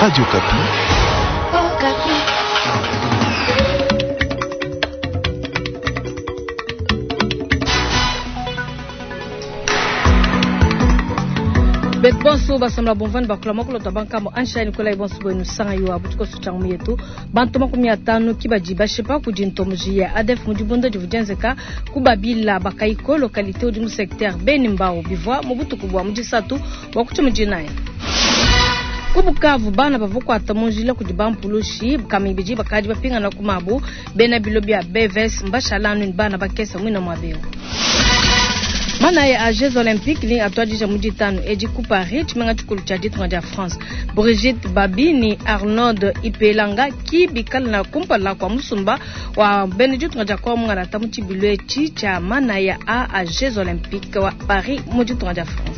Radio Kapi. Kapi. Bet bonso basambla bonvan baklama ko tabanka mo ansha Nicolas bonso bonu sanga yo abutuko suchangu yetu bantu 15 kibajiba shepa kujintomujia ADF mujibunda jivujenzeka kubabila bakaiko localité du secteur Benimbao bivwa mubutu kubwa mujisatu wakuchumujinaye Kubukavu bana bavukwa atamunjila kujibampulushi kamibiji bakaji bapinga na kumabu bena bilobia BVS mbashalanu bana bakesa mwina mwabeo Mana ya Jeux Olympiques ni atwaji mujitano eji ku Paris menga tukulu cha ditu ya France Brigitte Babi ni Arnold Ipelanga ki bikala na kumpala kwa musumba wa Benedict ngaja kwa mungara tamuchi bilwechi cha mana ya Jeux Olympiques wa Paris mujitu ya France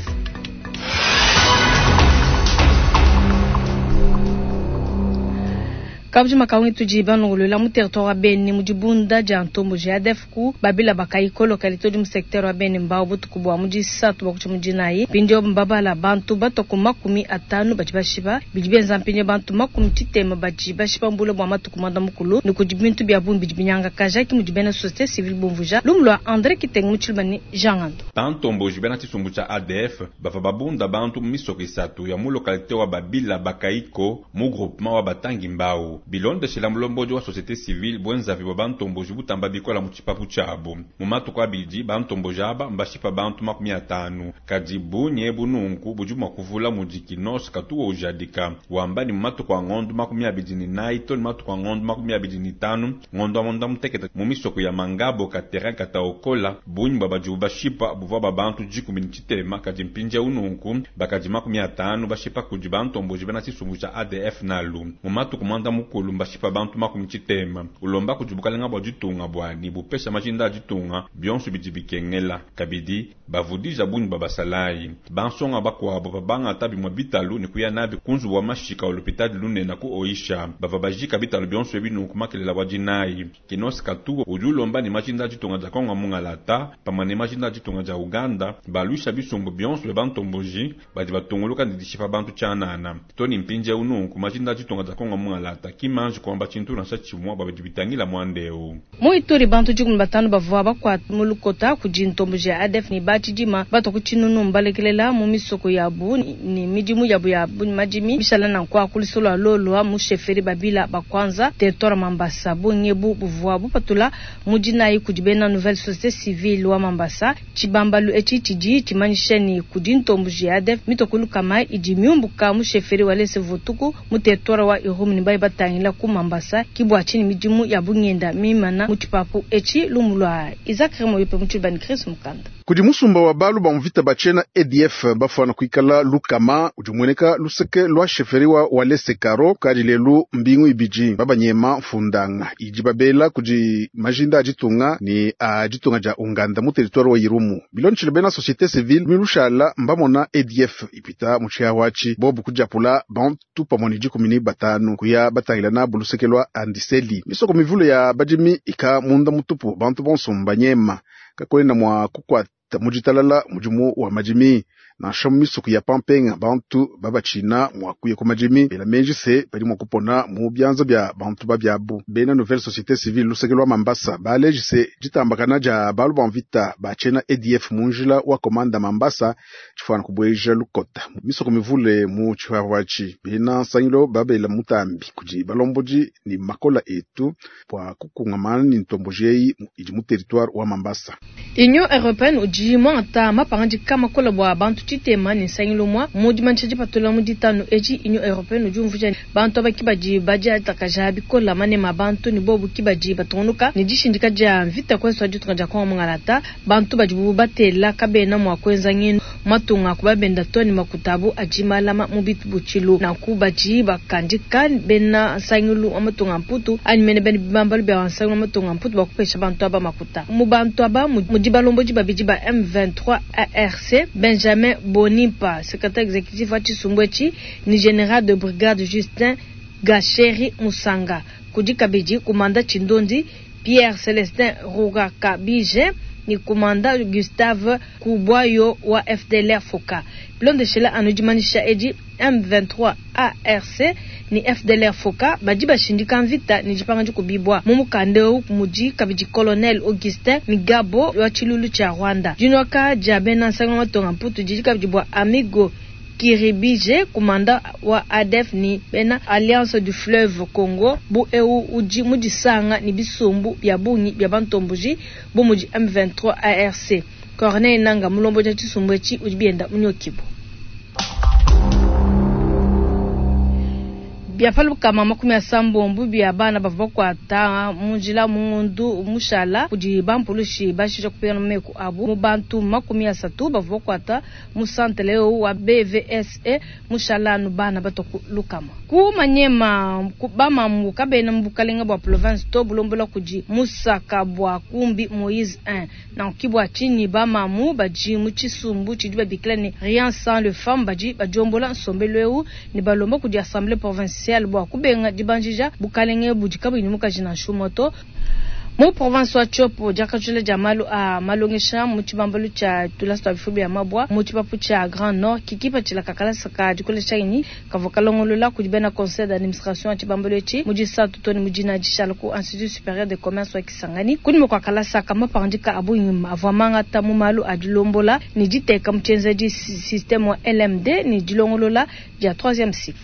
Kabji makauni tujiba nululela mu territoire Beni mujibunda jantombo ADF ku babila bakaiko localité du secteur wa Beni mbao butukubwa muji satu bakucha mujinayi pinjo mbabala bantu batoko 50 bajibashiba bijibenza mpinye bantu 10 bajibashiba mbulo bwa matukumanda mukulu nikujibintu bya bumbi bijibinyanga kajaki mujibena société civile bomvuja lumlo André Kiteng muchilbani jangando bantombo jibena tisumbucha ADF bafababunda bantu misoko isatu ya mu localité wa babila bakaiko mu groupement wa batangi mbao bilonde shela mulombojo wa société civile bwenza vibo bantomboji butamba bikola muchipapu chabo mumatu kwa biji bantombojaba mbashipa bantu 50 kadibu nyebu nunku bujuma kuvula mujikinos katuwa ujadika wambani mumatu kwa ngondu 20 naito mumatu kwa ngondu 25 ngondo amonda muteketa mumisoko ya mangabo katera kataokola bunyi babaji bashipa buva bantu jikumi chitema kadimpinja ununku bakaji 50 bashipa kujibantomboji bena tisumuja ADF nalu mumatu kumanda mukulu mbashipa bantu 10 ulomba kujibukala ngabo jitunga bwani bupesha majinda jitunga byonsu bijibikengela kabidi bavudija bunyi babasalai bansonga bakwa babanga tabi mwabitalu ni kuya nabi kunzu wa mashika l'hôpital lunena ku oisha bavabajika bitalu byonsu ebinu kumakelela wajinai kinos katu ujulomba ni majinda jitunga ja Kongo mungalata pamane majinda jitunga ja Uganda balusha bisumbu byonsu bantomboji bajibatunguluka ndishipa bantu chanana toni mpinje ununku majinda jitunga ja Kongo mungalata kimanju kwamba chintu na sachimwa babijibitangila mwandeo Muituri bantu jikumi batanu bavwa bakwa mulukota kujintomboji ADF ni batijima batokuchinunu mbalekelela mu misoko yabu ni mijimu yabu majimi bishala na kwa kulisolo lolo mu sheferi babila bakwanza territoire Mambasa bunyebu buvwa bupatula mujinayi kujibena nouvelle société civile wa Mambasa chibambalu echitiji chimanyisheni kujintomboji ADF mitokulu kama ijimiumbuka mu sheferi walese votuku mu territoire wa Irumu nibai batangila ku Mambasa kibwa chini mijimu yabu ngenda mimana muchipapu echi lumulwa Izakiremo yope muchibani Chris Mukanda Kujimusumba wa balu ba mvita bachena ADF bafana kuikala lukama ujumweneka luseke lwa sheferiwa walese karo kadilelu mbingu ibiji baba nyema fundanga ijibabela kuji majinda ajitunga ni ajitunga ja Unganda mu territoire wa Irumu biloni chilebena société civile milushala mbamona ADF ipita muchia wachi bobu kujapula bantu pamoni jikumini batanu kuya batangila na buluseke lwa andiseli misoko mivule ya bajimi ika munda mutupu bantu bonsumba nyema kakwenda mwa kukwata mujitalala mujimu wa majimi na shamisu ya pampenga bantu babachina mwakuye ku majimi bela menjise bali mwakupona mu byanzo bya bantu babyabu bena nouvelle société civile lusekelwa Mambasa balejise jitambakana ja balu banvita bachena ADF munjila wa komanda Mambasa chifana kubweja lukota misoko mivule mu chiwawachi bena sangilo babela mutambi kuji balomboji ni makola etu kwa kukungamana ni ntombojei ijimu territoire wa Mambasa Union européenne ujimo ata mapangaji kama kola bwa bantu chitema ni sangilo mwa mujimanchaji patola muditano eji Union européenne ujumvuja bantu abakibaji baji atakajabi kola mane mabantu ni bobu kibaji batonuka ni jishindika ja vita kwa swa jutu kaja kwa mungalata bantu bajibu batela kabena mwa kwenza ngino matunga kubabenda toni makutabu ajimalama mubitu buchilu na kubaji bakandika bena sangilo amatunga mputu animene beni bambalu bya sangilo amatunga mputu bakupesha bantu aba makuta mu bantu aba mujibalomboji babijiba M23 ARC Benjamin Bonipa secrétaire exécutif wa Chisumbwechi ni général de brigade Justin Gacheri Musanga kujikabiji kumanda Chindondi Pierre Celestin Rugakabije ni komanda Gustave Kubwayo wa FDLR Foka. Blonde shela anujimanisha eji M23 ARC ni FDLR Foka baji bashindika vita ni jipanga kubibwa mumukandeo muji kabiji Colonel Augustin Migabo wa Chilulu cha Rwanda junwaka jabena sangwa matonga mputu jijika bijibwa Amigo Kiribije komanda wa ADF ni bena Alliance du Fleuve Congo bu eu uji muji sanga ni bisumbu bya bunyi bya bantombuji bu muji M23 ARC Corneille Nanga mulombo ja chisumbechi ujibienda munyokibo bia falu kama makumi ya sambombu bia bana bavokwa ta munjila mundu mushala kudi bampulushi bashija kupena meku abu mubantu makumi ya satu bavokwa ta musanteleo wa BVSE mushala nubana batoku lukama ku manyema kubama mukabena mbukalenga bwa province to bulombola kudi musaka bwa kumbi Moïse 1 na kibwa chini bama mu baji muchisumbu chidiba biklane rien sans le femme baji bajombola sombeleu ni balomba kudi assemblée provinciale bwa kubenga dibanjija bukalenge bujikabu inimuka jina shumoto mu province wa Chopo jakachule jamalu a malongesha muchibambalu cha tulasta bifubi ya mabwa muchipapu cha Grand Nord kikipa chila kakala saka jikole chaini kavokalongolola kujibena conseil d'administration a chibambalu echi mujisa tutoni mujina jishalku Institut Supérieur de Commerce wa Kisangani kuni kwa kala saka mapandika abu nyuma avamanga tamu malu adilombola ni jiteka mchenzaji système wa LMD ni dilongolola ya 3e cycle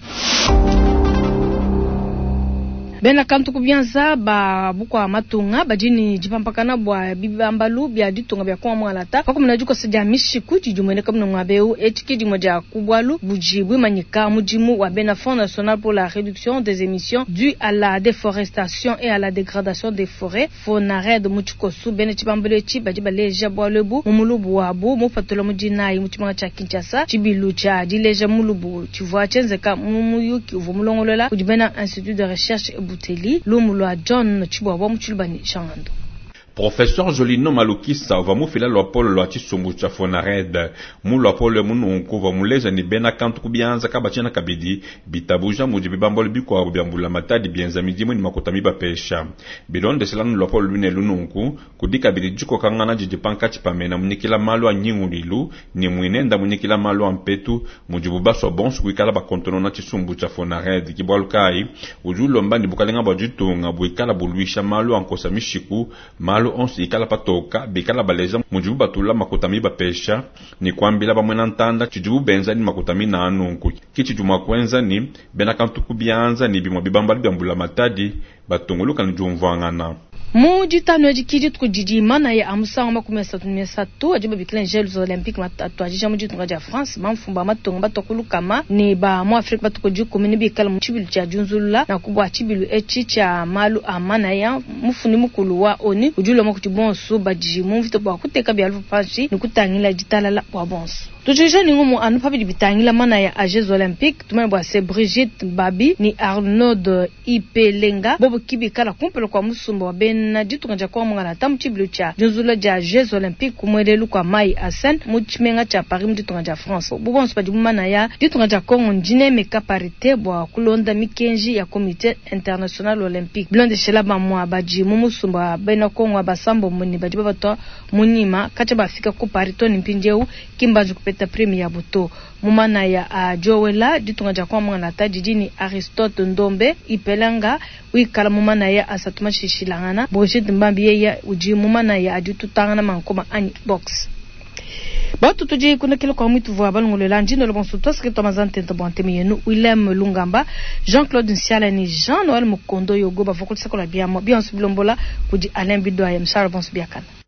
bena kantu kubianza ba bukwa matunga bajini jipampakana bwa bibambalu bya ditunga bya kwa mwalata kwa kumnajuko sija mishiku jijumene kamno ngabeu etiki moja kubwalu bujibwi manyika mujimu wa bena Fonds national pour la réduction des émissions dues à la déforestation et à la dégradation des forêts FONARED muchiko su bene chibambele chi bajibaleja bwalebu mumulubu wabu mufatolo mujinai muchimanga cha Kinshasa chibilu cha dileja mulubu chivwa chenzeka mumuyuki uvumulongolola kujibena Institut de recherche Buteli Lumulwa John Chibwa Muchulbani Changando. Professeur Jolino Malukisa va mufila lopolo lwa chisumbu cha FONARED mu lopolo mununku va muleja ni bena kantu kubianza kabachena kabidi bitabuja mujibibambolo bikwa byambula matadi bienza mijimu ni makotami ba pesha bilonde selanu lopolo lune lununku kudika bilijiko kangana jijipanka chipamena munikila malu anyingulilu ni mwinenda munikila malu ampetu mujibubaso bonsu kuikala ba kontonona chisumbu cha FONARED kibwalukai ujulomba ni bukalenga bajitunga buikala buluisha malu ankosa mishiku malu onsi ikala patoka bikala baleza mujibu batula makotami ba pesha ni kwambila bamwena ntanda chijubu benza ni makotami na anunku kichijuma kwenza ni bena kantu kubianza ni bimwa bibambali byambula matadi batunguluka ni jumvangana mujitano ejikiji tukujijima na ya amusanga makumi satu ajiba bikile Jeux Olympiques matatu ajija mujitunga ja France mamfumba matonga batokulukama ni ba mu Afrika batukuji komini bikala muchibilu cha junzulula na kubwa chibilu echi cha malu amana ya mufuni mukulu wa oni ujulo makutibonso bajimu mvito bwa kuteka bya alfapashi nikutangila jitalala bwa bonso tujuja ni ngumu anu pabi bitangila mana ya Jeux Olympiques tumebwa se Brigitte Babi ni Arnaud Ipelenga bobo kibikala kumpelo kwa musumba wa na ditunga ja kwa mwana tamchibilu cha junzula ja Jeux Olympiques kumwelelu kwa Mai Hassan muchimenga cha Paris ditunga ja France bubonso badimana ya ditunga ja Congo njine meka parité bwa kulonda mikenji ya Comité International Olympique blonde shelaba mwa baji mumusumba bena Congo abasambo muni bajiba bato munyima kacha bafika ku Paris ni mpinjeu kimbazu kupeta premi ya buto mumana ya Joela ditunga ja kwa mwana tajijini Aristote Ndombe Ipelenga wikala mumana ya asatuma shishilangana Brigitte Mbambi ya uji mumana ya adututangana mankoma ani box batu tuje kuna kilo kwa mwitu vwa balungolo lanjino le bonso to skito mazante to bontemi yenu Willem Lungamba Jean-Claude Nsiala ni Jean Noël Mukondo yogo ba fokolisa kola biamo bien subilombola kuji Alain Bido ya msara bonso biakana